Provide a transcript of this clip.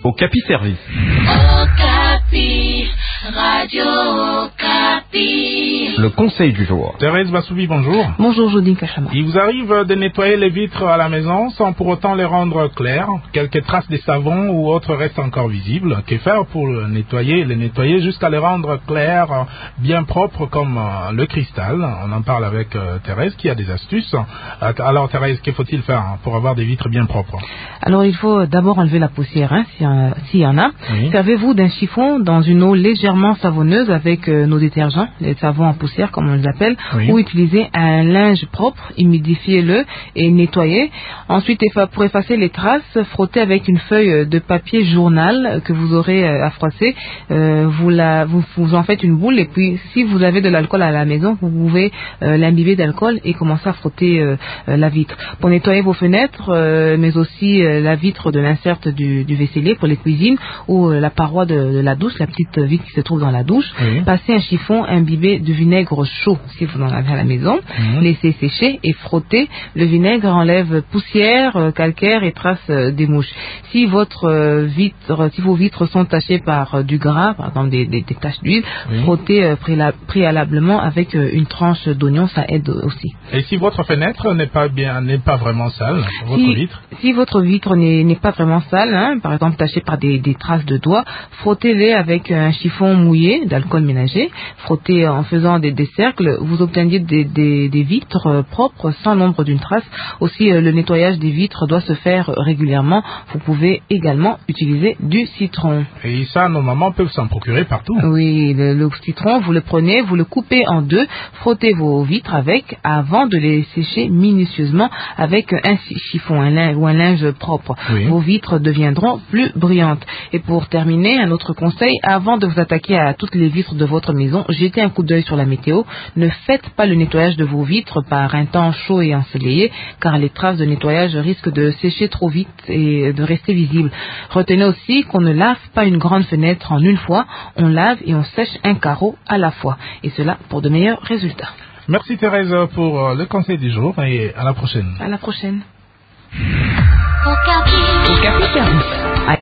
Okapi Service. Okapi, Radio Okapi. Le conseil du jour. Thérèse Bassoubi, bonjour. Bonjour Jodine Kachama. Il vous arrive de nettoyer les vitres à la maison sans pour autant les rendre claires. Quelques traces de savon ou autres restent encore visibles. Que faire pour les nettoyer jusqu'à les rendre claires, bien propres comme le cristal? On en parle avec Thérèse qui a des astuces. Alors Thérèse, que faut-il faire pour avoir des vitres bien propres? Alors il faut d'abord enlever la poussière, s'il y en a. Oui. Servez-vous d'un chiffon dans une eau légèrement savonneuse avec nos détergents, les savons en poussière comme on les appelle, Oui. ou utilisez un linge propre, humidifiez-le et nettoyez. Ensuite, pour effacer les traces, frottez avec une feuille de papier journal que vous aurez à froisser. Vous en faites une boule et puis si vous avez de l'alcool à la maison, vous pouvez l'imbiber d'alcool et commencer à frotter la vitre. Pour nettoyer vos fenêtres, mais aussi la vitre de l'insert du vaisselier pour les cuisines ou la paroi de la douche, la petite vitre qui se trouve dans la douche. Oui. Passez un chiffon imbibé de vinaigre chaud si vous en avez à la maison. Laissez sécher et frotter. Le vinaigre enlève poussière, calcaire et traces des mouches. Si vos vitres sont tachées par du gras, par exemple des taches d'huile, frottez préalablement avec une tranche d'oignon, ça aide aussi. Et si votre fenêtre n'est pas vraiment sale, votre vitre? Si votre vitre n'est pas vraiment sale, par exemple tachée par des traces de doigts, frottez-les avec un chiffon mouillé d'alcool ménager. Frottez en faisant des cercles, vous obtiendrez des vitres propres sans l'ombre d'une trace. Aussi, le nettoyage des vitres doit se faire régulièrement. Vous pouvez également utiliser du citron. Et ça, nos mamans peuvent s'en procurer partout. Oui, le citron, vous le prenez, vous le coupez en deux, frottez vos vitres avec avant de les sécher minutieusement avec un chiffon ou un linge propre. Oui. Vos vitres deviendront plus brillantes. Et pour terminer, un autre conseil, avant de vous attaquer à toutes les vitres de votre maison, jetez un coup d'œil sur la météo. Ne faites pas le nettoyage de vos vitres par un temps chaud et ensoleillé, car les traces de nettoyage risquent de sécher trop vite et de rester visibles. Retenez aussi qu'on ne lave pas une grande fenêtre en une fois, on lave et on sèche un carreau à la fois. Et cela pour de meilleurs résultats. Merci Thérèse pour le conseil du jour et à la prochaine. À la prochaine. Okapi. Okapi Service.